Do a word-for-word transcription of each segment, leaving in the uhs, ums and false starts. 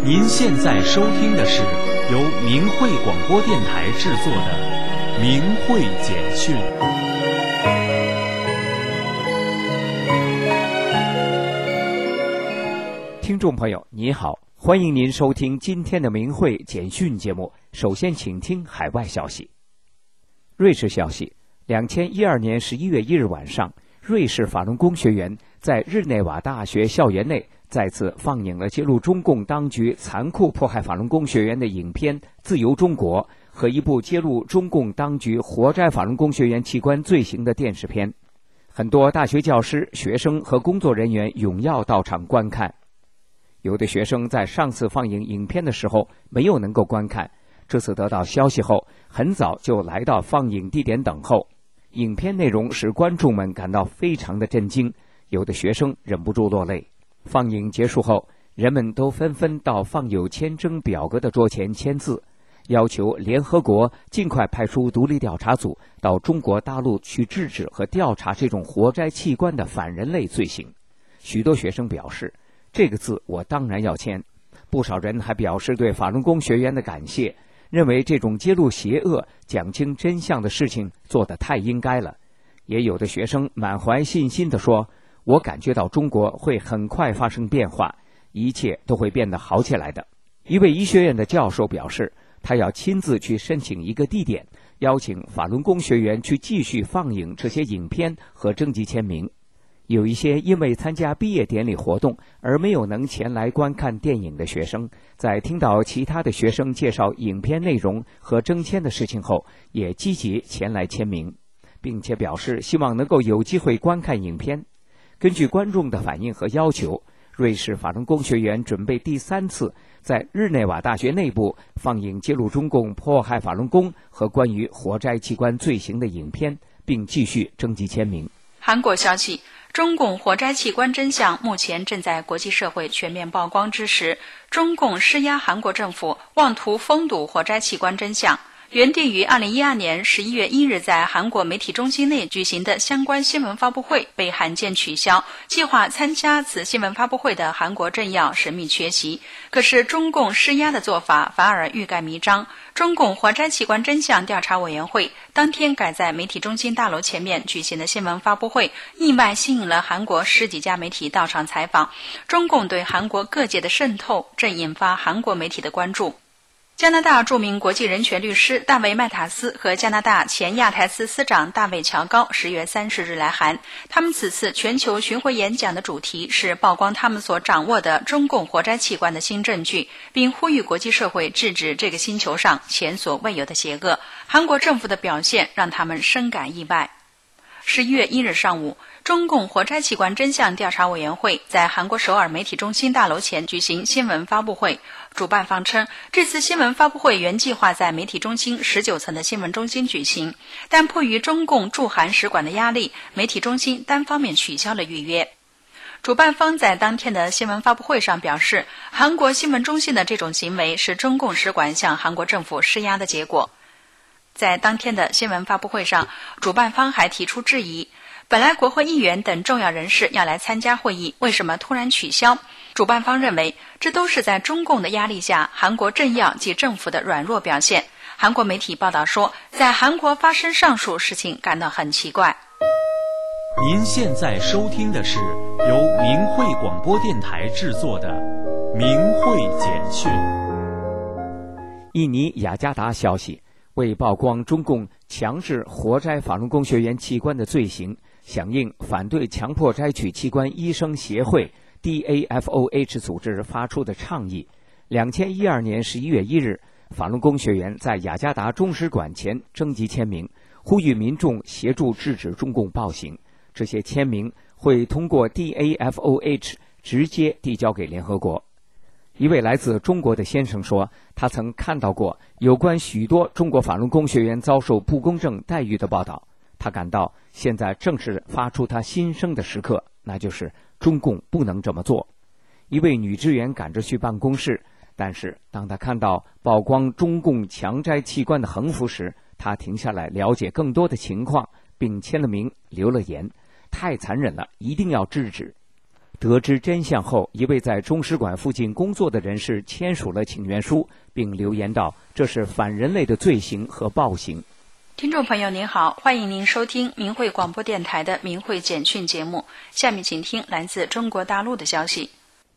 您现在收听的是由明慧广播电台制作的《明慧简讯》。 听众朋友，你好，欢迎您收听今天的明慧简讯节目。首先，请听海外消息。瑞士消息，二零一二年十一月一日晚上，瑞士法轮功学员在日内瓦大学校园内再次放映了揭露中共当局残酷迫害法轮功学员的影片《自由中国》和一部揭露中共当局活摘法轮功学员器官罪行的电视片。很多大学教师、学生和工作人员踊跃到场观看。有的学生在上次放映影片的时候没有能够观看，这次得到消息后，很早就来到放映地点等候。影片内容使观众们感到非常的震惊，有的学生忍不住落泪。放映结束后，人们都纷纷到放有签证表格的桌前签字，要求联合国尽快派出独立调查组到中国大陆去制止和调查这种活摘器官的反人类罪行。许多学生表示，这个字我当然要签。不少人还表示对法轮功学员的感谢，认为这种揭露邪恶、讲清真相的事情做得太应该了。也有的学生满怀信心地说，我感觉到中国会很快发生变化，一切都会变得好起来的。一位医学院的教授表示，他要亲自去申请一个地点，邀请法轮功学员去继续放映这些影片和征集签名。有一些因为参加毕业典礼活动而没有能前来观看电影的学生，在听到其他的学生介绍影片内容和征签的事情后，也积极前来签名，并且表示希望能够有机会观看影片。根据观众的反应和要求，瑞士法轮功学员准备第三次在日内瓦大学内部放映揭露中共迫害法轮功和关于活摘器官罪行的影片，并继续征集签名。 韩国消息，中共活摘器官真相目前正在国际社会全面曝光之时，中共施压韩国政府妄图封堵活摘器官真相。原定于二零一二年十一月一日在韩国媒体中心内举行的相关新闻发布会被罕见取消，计划参加此新闻发布会的韩国政要神秘缺席。可是中共施压的做法反而欲盖弥彰，中共活摘器官真相调查委员会当天改在媒体中心大楼前面举行的新闻发布会，意外吸引了韩国十几家媒体到场采访。中共对韩国各界的渗透正引发韩国媒体的关注。加拿大著名国际人权律师大卫·麦塔斯和加拿大前亚太司司长大卫·乔高十月三十日来韩，他们此次全球巡回演讲的主题是曝光他们所掌握的中共活摘器官的新证据，并呼吁国际社会制止这个星球上前所未有的邪恶。韩国政府的表现让他们深感意外。十一月一日上午，中共活摘器官真相调查委员会在韩国首尔媒体中心大楼前举行新闻发布会。主办方称，这次新闻发布会原计划在媒体中心十九层的新闻中心举行，但迫于中共驻韩使馆的压力，媒体中心单方面取消了预约。主办方在当天的新闻发布会上表示，韩国新闻中心的这种行为是中共使馆向韩国政府施压的结果。在当天的新闻发布会上，主办方还提出质疑，本来国会议员等重要人士要来参加会议，为什么突然取消？主办方认为，这都是在中共的压力下，韩国政要及政府的软弱表现。韩国媒体报道说，在韩国发生上述事情感到很奇怪。 您现在收听的是由明慧广播电台制作的《明慧简讯》。 印尼雅加达消息，为曝光中共强制活摘法轮功学员器官的罪行，响应反对强迫摘取器官医生协会 D A F O H 组织发出的倡议。二零一二年十一月一日，法轮功学员在雅加达中使馆前征集签名，呼吁民众协助制止中共暴行。这些签名会通过 D A F O H 直接递交给联合国。一位来自中国的先生说，他曾看到过有关许多中国法轮功学员遭受不公正待遇的报道，他感到现在正是发出他心声的时刻，那就是中共不能这么做。一位女职员赶着去办公室，但是当她看到曝光中共强摘器官的横幅时，她停下来了解更多的情况，并签了名留了言，太残忍了，一定要制止。 得知真相后，一位在中使馆附近工作的人士签署了请愿书，并留言道：“这是反人类的罪行和暴行。” 听众朋友您好，欢迎您收听明慧广播电台的明慧简讯节目。下面请听来自中国大陆的消息。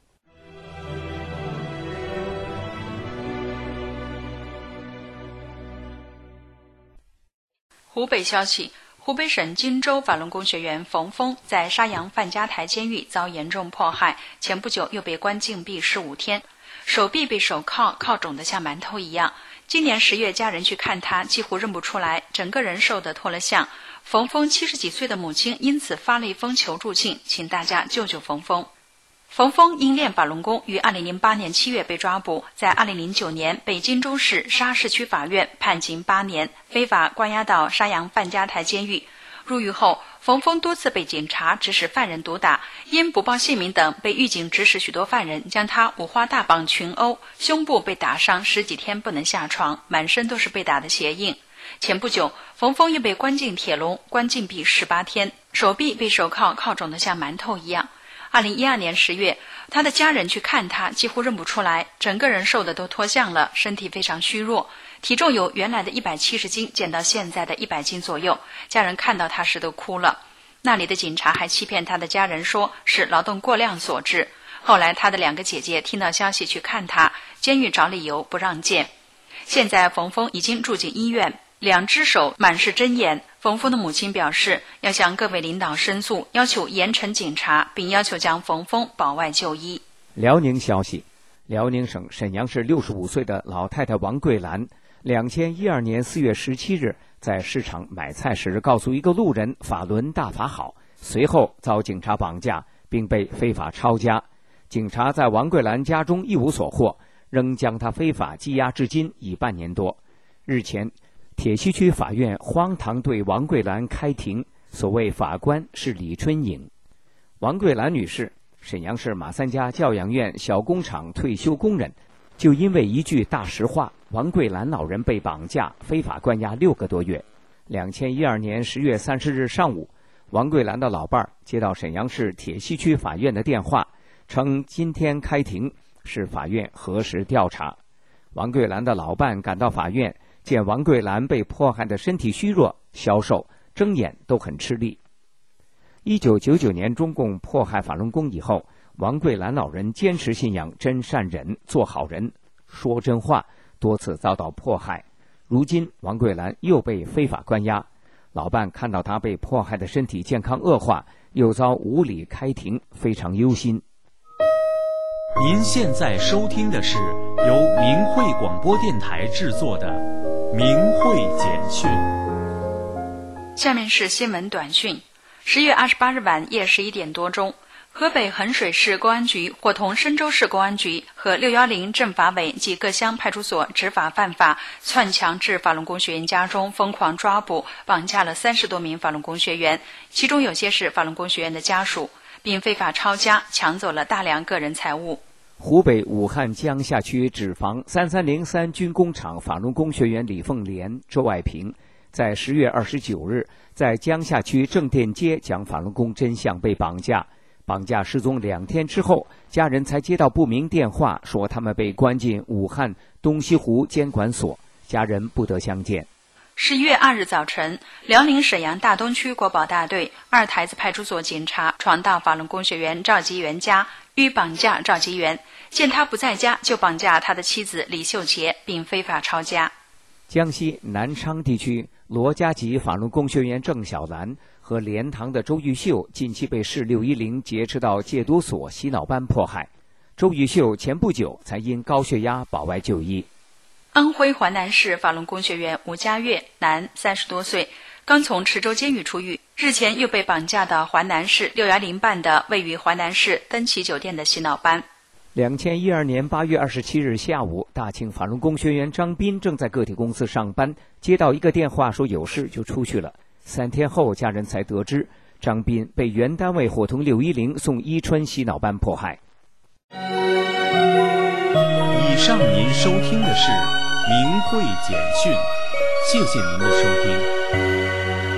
湖北消息，湖北省荆州法轮功学员冯峰在沙洋范家台监狱遭严重迫害，前不久又被关禁闭十五天，手臂被手铐铐肿得像馒头一样。今年十月，家人去看他，几乎认不出来，整个人瘦得脱了相。冯峰七十几岁的母亲因此发了一封求助信，请大家救救冯峰。冯峰因练法轮功，于二零零八年七月被抓捕，在二零零九年被荆州市沙市区法院判刑八年，非法关押到沙洋范家台监狱。入狱后，冯峰多次被警察指使犯人毒打，因不报姓名等，被狱警指使许多犯人将他五花大绑群殴，胸部被打伤十几天不能下床，满身都是被打的鞋印。前不久，冯峰又被关进铁笼，关禁闭十八天，手臂被手铐铐肿得像馒头一样。二零一二年十月，他的家人去看他，几乎认不出来，整个人瘦的都脱相了，身体非常虚弱，体重由原来的一百七十斤减到现在的一百斤左右。家人看到他时都哭了。那里的警察还欺骗他的家人说是劳动过量所致。后来他的两个姐姐听到消息去看他，监狱找理由不让见。现在冯峰已经住进医院，两只手满是针眼。冯峰的母亲表示要向各位领导申诉，要求严惩警察，并要求将冯峰保外就医。 辽宁消息，辽宁省沈阳市六十五岁的老太太王桂兰，两千一二年四月十七日在市场买菜时告诉一个路人法轮大法好，随后遭警察绑架，并被非法抄家。警察在王桂兰家中一无所获，仍将她非法羁押至今已半年多。日前，铁西区法院荒唐对王桂兰开庭，所谓法官是李春颖。王桂兰女士，沈阳市马三家教养院小工厂退休工人，就因为一句大实话，王桂兰老人被绑架，非法关押六个多月。两千一二年十月三十日上午，王桂兰的老伴儿接到沈阳市铁西区法院的电话，称今天开庭，是法院核实调查。王桂兰的老伴赶到法院，见王桂兰被迫害的身体虚弱、消瘦，睁眼都很吃力。一九九九年中共迫害法轮功以后，王桂兰老人坚持信仰真善忍，做好人，说真话，多次遭到迫害。如今王桂兰又被非法关押，老伴看到她被迫害的身体健康恶化，又遭无理开庭，非常忧心。 您现在收听的是由明慧广播电台制作的明慧简讯。 下面是新闻短讯。十月二十八日晚夜十一点多钟，河北衡水市公安局伙同深州市公安局和六一零政法委及各乡派出所执法犯法，窜强至法轮功学员家中，疯狂抓捕、绑架了三十多名法轮功学员，其中有些是法轮功学员的家属，并非法抄家，抢走了大量个人财物。 湖北武汉江夏区脂肪三三零三军工厂法轮功学员李凤莲、周爱平，在十月二十九日在江夏区正店街讲法轮功真相被绑架。绑架失踪两天之后，家人才接到不明电话，说他们被关进武汉东西湖监管所，家人不得相见。 十一月二日早晨，辽宁沈阳大东区国保大队二台子派出所警察闯到法轮功学员赵吉元家，欲绑架赵吉元，见他不在家，就绑架他的妻子李秀杰，并非法抄家。 江西南昌地区罗家集法轮功学员郑小兰和莲塘的周玉秀近期被市六一零劫持到戒毒所洗脑班迫害，周玉秀前不久才因高血压保外就医。 安徽淮南市法轮功学员吴家月，男，三十多岁，刚从池州监狱出狱，日前又被绑架到淮南市六一零办的位于淮南市登奇酒店的洗脑班。 两千一二年八月二十七日下午，大庆法轮功学员张斌正在个体公司上班，接到一个电话说有事就出去了。三天后，家人才得知张斌被原单位伙同六一零送伊春洗脑班迫害。 以上您收听的是明慧简讯，谢谢您的收听。